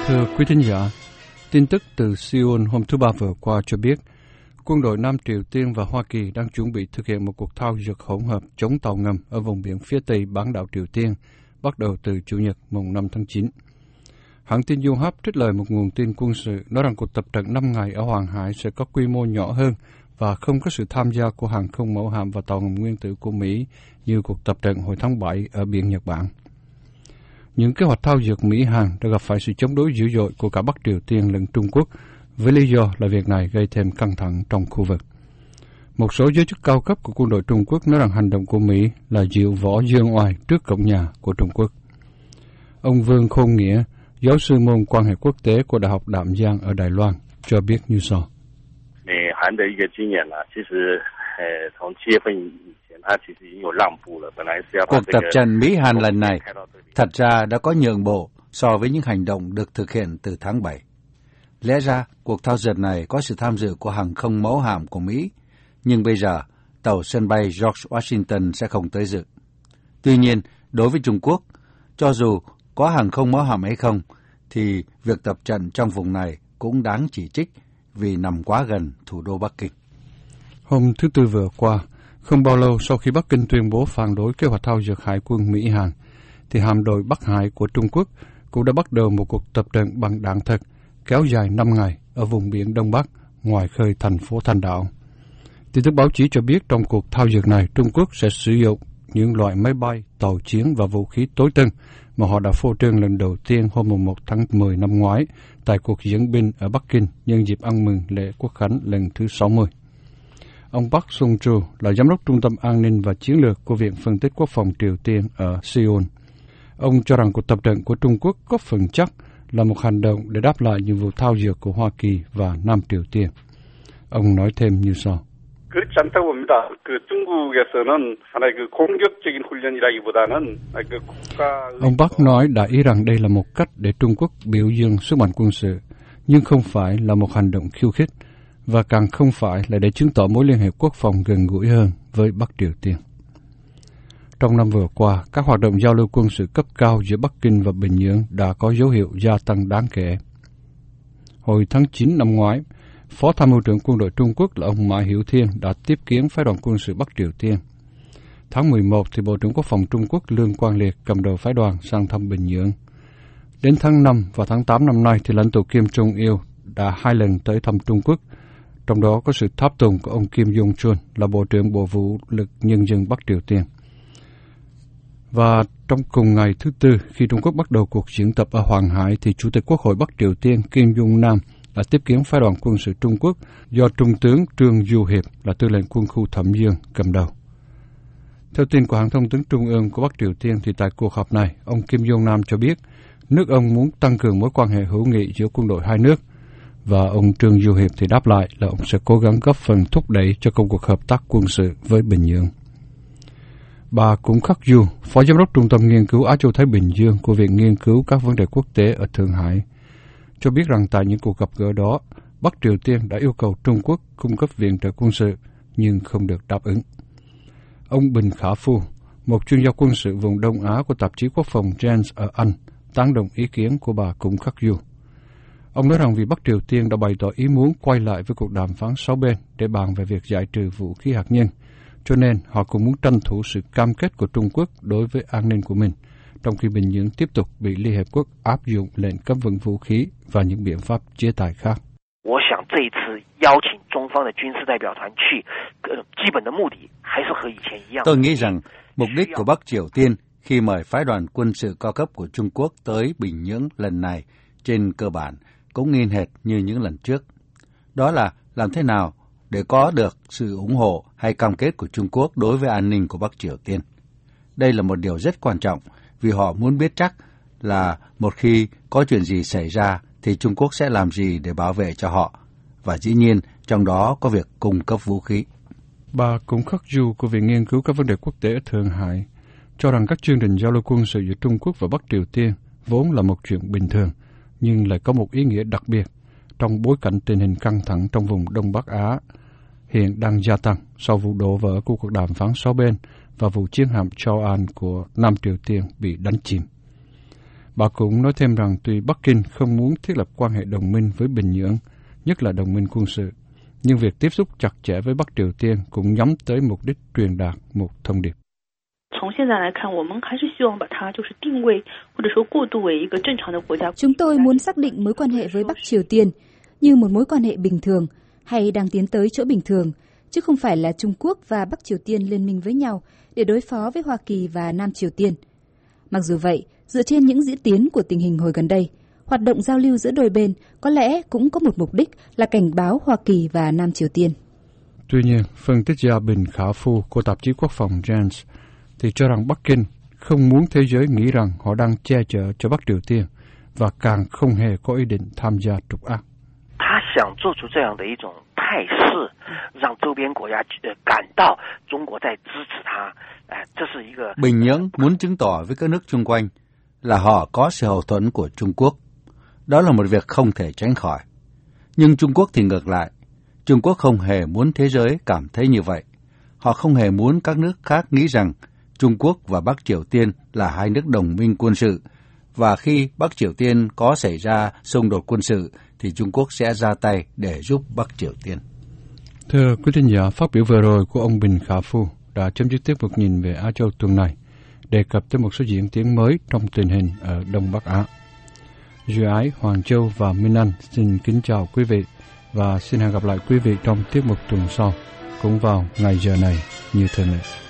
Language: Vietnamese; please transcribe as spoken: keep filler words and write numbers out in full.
Thưa quý thính giả, tin tức từ Seoul hôm thứ Ba vừa qua cho biết, quân đội Nam Triều Tiên và Hoa Kỳ đang chuẩn bị thực hiện một cuộc thao dượt hỗn hợp chống tàu ngầm ở vùng biển phía tây bán đảo Triều Tiên, bắt đầu từ Chủ nhật mùng năm tháng chín. Hãng tin Yonhap trích lời một nguồn tin quân sự nói rằng cuộc tập trận năm ngày ở Hoàng Hải sẽ có quy mô nhỏ hơn và không có sự tham gia của hàng không mẫu hạm và tàu ngầm nguyên tử của Mỹ như cuộc tập trận hồi tháng bảy ở biển Nhật Bản. Những kế hoạch thao dượt Mỹ-Hàn đã gặp phải sự chống đối dữ dội của cả Bắc Triều Tiên lẫn Trung Quốc, với lý do là việc này gây thêm căng thẳng trong khu vực. Một số giới chức cao cấp của quân đội Trung Quốc nói rằng hành động của Mỹ là diễu võ dương oai trước cổng nhà của Trung Quốc. Ông Vương Khôn Nghĩa, giáo sư môn quan hệ quốc tế của Đại học Đạm Giang ở Đài Loan, cho biết như sau. Cuộc tập trận Mỹ-Hàn lần này thật ra đã có nhượng bộ so với những hành động được thực hiện từ tháng bảy. Lẽ ra, cuộc thao dượt này có sự tham dự của hàng không mẫu hạm của Mỹ, nhưng bây giờ, tàu sân bay George Washington sẽ không tới dự. Tuy nhiên, đối với Trung Quốc, cho dù có hàng không mẫu hạm hay không, thì việc tập trận trong vùng này cũng đáng chỉ trích vì nằm quá gần thủ đô Bắc Kinh. Hôm thứ Tư vừa qua, không bao lâu sau khi Bắc Kinh tuyên bố phản đối kế hoạch thao dượt hải quân Mỹ-Hàn, thì hạm đội Bắc Hải của Trung Quốc cũng đã bắt đầu một cuộc tập trận bằng đạn thật kéo dài năm ngày ở vùng biển Đông Bắc, ngoài khơi thành phố Thanh Đảo. Tin tức báo chí cho biết trong cuộc thao dượt này, Trung Quốc sẽ sử dụng những loại máy bay, tàu chiến và vũ khí tối tân mà họ đã phô trương lần đầu tiên hôm mùng một tháng mười năm ngoái tại cuộc diễn binh ở Bắc Kinh nhân dịp ăn mừng lễ Quốc khánh lần thứ sáu mươi. Ông Park Sung-chu là giám đốc Trung tâm An ninh và Chiến lược của Viện Phân tích Quốc phòng Triều Tiên ở Seoul. Ông cho rằng cuộc tập trận của Trung Quốc có phần chắc là một hành động để đáp lại những vụ thao dượt của Hoa Kỳ và Nam Triều Tiên. Ông nói thêm như sau. Ông Park nói đại ý rằng đây là một cách để Trung Quốc biểu dương sức mạnh quân sự, nhưng không phải là một hành động khiêu khích, và càng không phải là để chứng tỏ mối liên hệ quốc phòng gần gũi hơn với Bắc Triều Tiên. Trong năm vừa qua, các hoạt động giao lưu quân sự cấp cao giữa Bắc Kinh và Bình Nhưỡng đã có dấu hiệu gia tăng đáng kể. Hồi tháng chín năm ngoái, Phó Tham mưu trưởng quân đội Trung Quốc là ông Mã Hiểu Thiên đã tiếp kiến phái đoàn quân sự Bắc Triều Tiên. Tháng mười một, thì Bộ trưởng Quốc phòng Trung Quốc Lương Quang Liệt cầm đầu phái đoàn sang thăm Bình Nhưỡng. Đến tháng năm và tháng tám năm nay, thì lãnh tụ Kim Jong-il đã hai lần tới thăm Trung Quốc, trong đó có sự tháp tùng của ông Kim Jong-chun là Bộ trưởng Bộ Vũ lực Nhân dân Bắc Triều Tiên. Và trong cùng ngày thứ Tư, khi Trung Quốc bắt đầu cuộc diễn tập ở Hoàng Hải, thì Chủ tịch Quốc hội Bắc Triều Tiên Kim Jong Nam đã tiếp kiến phái đoàn quân sự Trung Quốc do Trung tướng Trương Du Hiệp là tư lệnh quân khu Thẩm Dương cầm đầu. Theo tin của hãng thông tấn Trung ương của Bắc Triều Tiên, thì tại cuộc họp này, ông Kim Jong Nam cho biết nước ông muốn tăng cường mối quan hệ hữu nghị giữa quân đội hai nước, và ông Trương Du Hiệp thì đáp lại là ông sẽ cố gắng góp phần thúc đẩy cho công cuộc hợp tác quân sự với Bình Nhưỡng. Bà Cũng Khắc Du, Phó Giám đốc Trung tâm Nghiên cứu Á Châu Thái Bình Dương của Viện Nghiên cứu các vấn đề quốc tế ở Thượng Hải, cho biết rằng tại những cuộc gặp gỡ đó, Bắc Triều Tiên đã yêu cầu Trung Quốc cung cấp viện trợ quân sự, nhưng không được đáp ứng. Ông Bình Khả Phu, một chuyên gia quân sự vùng Đông Á của tạp chí Quốc phòng Gens ở Anh, tán đồng ý kiến của bà Cũng Khắc Du. Ông nói rằng vì Bắc Triều Tiên đã bày tỏ ý muốn quay lại với cuộc đàm phán sáu bên để bàn về việc giải trừ vũ khí hạt nhân, cho nên họ cũng muốn tranh thủ sự cam kết của Trung Quốc đối với an ninh của mình, trong khi Bình Nhưỡng tiếp tục bị Liên Hiệp Quốc áp dụng lệnh cấm vận vũ khí và những biện pháp chế tài khác. Tôi nghĩ rằng mục đích của Bắc Triều Tiên khi mời phái đoàn quân sự cao cấp của Trung Quốc tới Bình Nhưỡng lần này trên cơ bản cũng nghiêng hệt như những lần trước. Đó là làm thế nào để có được sự ủng hộ hay cam kết của Trung Quốc đối với an ninh của Bắc Triều Tiên. Đây là một điều rất quan trọng vì họ muốn biết chắc là một khi có chuyện gì xảy ra thì Trung Quốc sẽ làm gì để bảo vệ cho họ, và dĩ nhiên trong đó có việc cung cấp vũ khí. Bà Cũng Khắc Du của Viện Nghiên cứu các vấn đề quốc tế ở Thượng Hải cho rằng các chương trình giao lưu quân sự giữa Trung Quốc và Bắc Triều Tiên vốn là một chuyện bình thường, nhưng lại có một ý nghĩa đặc biệt trong bối cảnh tình hình căng thẳng trong vùng Đông Bắc Á hiện đang gia tăng sau vụ đổ vỡ của cuộc đàm phán sáu bên và vụ chiến hạm Chow An của Nam Triều Tiên bị đánh chìm. Bà cũng nói thêm rằng tuy Bắc Kinh không muốn thiết lập quan hệ đồng minh với Bình Nhưỡng, nhất là đồng minh quân sự, nhưng việc tiếp xúc chặt chẽ với Bắc Triều Tiên cũng nhắm tới mục đích truyền đạt một thông điệp. Chúng tôi muốn xác định mối quan hệ với Bắc Triều Tiên như một mối quan hệ bình thường hay đang tiến tới chỗ bình thường, chứ không phải là Trung Quốc và Bắc Triều Tiên liên minh với nhau để đối phó với Hoa Kỳ và Nam Triều Tiên. Mặc dù vậy, dựa trên những diễn tiến của tình hình hồi gần đây, hoạt động giao lưu giữa đôi bên có lẽ cũng có một mục đích là cảnh báo Hoa Kỳ và Nam Triều Tiên. Tuy nhiên, phân tích gia Bình Khả Phu của tạp chí Quốc phòng Jans thì cho rằng Bắc Kinh không muốn thế giới nghĩ rằng họ đang che chở cho Bắc Triều Tiên và càng không hề có ý định tham gia trục ác. Bình Nhưỡng muốn chứng tỏ với các nước chung quanh là họ có sự hậu thuẫn của Trung Quốc. Đó là một việc không thể tránh khỏi. Nhưng Trung Quốc thì ngược lại. Trung Quốc không hề muốn thế giới cảm thấy như vậy. Họ không hề muốn các nước khác nghĩ rằng Trung Quốc và Bắc Triều Tiên là hai nước đồng minh quân sự, và khi Bắc Triều Tiên có xảy ra xung đột quân sự thì Trung Quốc sẽ ra tay để giúp Bắc Triều Tiên. Thưa quý thính giả, phát biểu vừa rồi của ông Bình Khả Phu đã chấm dứt tiết mục Nhìn về Á Châu tuần này, đề cập tới một số diễn tiến mới trong tình hình ở Đông Bắc Á. Duy Ái, Hoàng Châu và Minh Anh xin kính chào quý vị và xin hẹn gặp lại quý vị trong tiết mục tuần sau, cũng vào ngày giờ này như thường lệ.